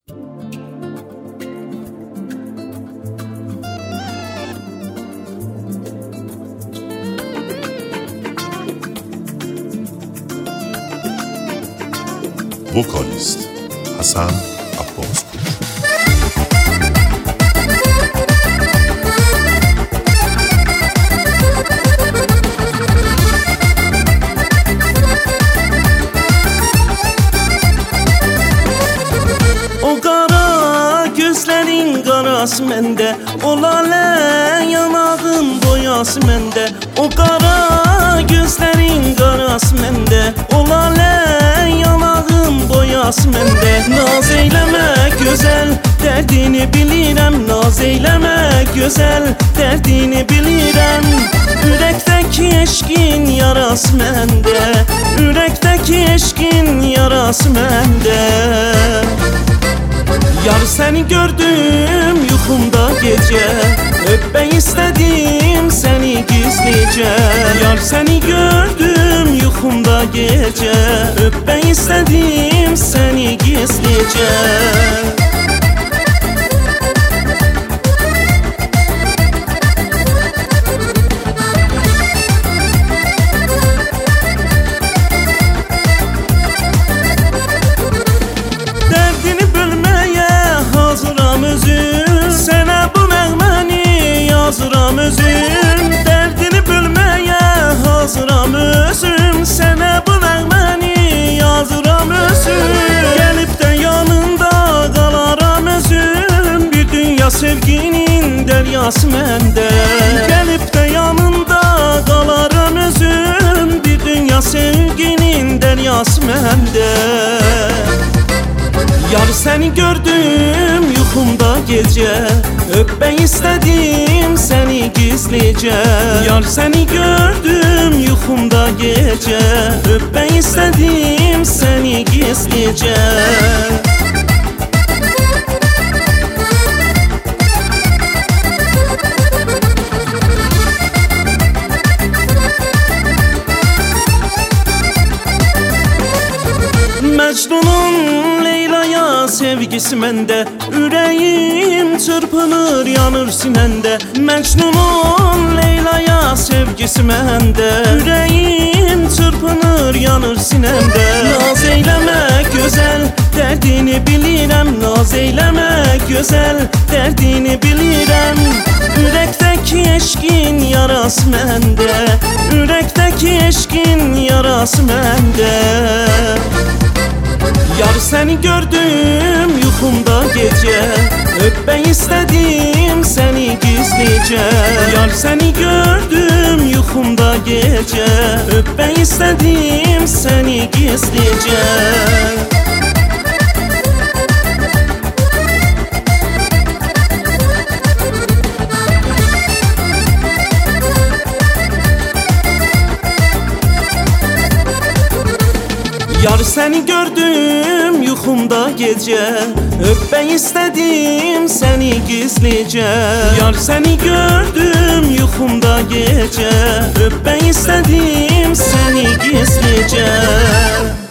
Vokalist Hasan Abbaspour. O qara gözlərin qarası məndə, o lalə yanağın boyası məndə. O qara gözlərin qarası məndə, o lalə yanağın boyası məndə. Naz eyləmə gözəl, dərdini bilirəm. Naz eyləmə gözəl, dərdini bilirəm. Ürəkdəki eşqin yarası məndə, ürəkdəki eşqin yarası məndə. Yar seni gördüm yuxumda gecə, öpmək istədim səni gizlicə. Yar seni gördüm yuxumda gecə, öpmək istədim səni gizlicə. Yazıram özüm, dərdini bölməyə hazıram özüm. Sənə bu nəğməni yazıram özüm. Gəlib də yanında qalaram özüm. Bir dünya sevginin dəryası məndə. Gəlib də yanında qalaram özüm. Bir dünya sevginin dəryası məndə. Yar seni gördüm yuxumda gecə, öpmək istədim səni gizlicə. Yar seni gördüm yuxumda gecə, öpmək istədim səni gizlicə. Məcnunun Leyla'ya sevgisi məndə, ürəyim çırpınır, yanır sinəndə. Məcnunun Leyla'ya sevgisi məndə, ürəyim çırpınır, yanır sinəndə. Naz eyləmə gözəl, dərdini bilirəm. Naz eyləmə gözəl, dərdini bilirəm. Ürəkdəki eşqin yarası məndə, ürəkdəki eşqin yarası məndə. Yar seni gördüm yuxumda gecə, öpmək istədim səni gizlicə. Yar seni gördüm yuxumda gecə, öpmək istədim səni gizlicə. Yar seni gördüm yuxumda gecə, öpmək istədim səni gizlicə. Yar seni gördüm yuxumda gecə, öpmək istədim səni gizlicə.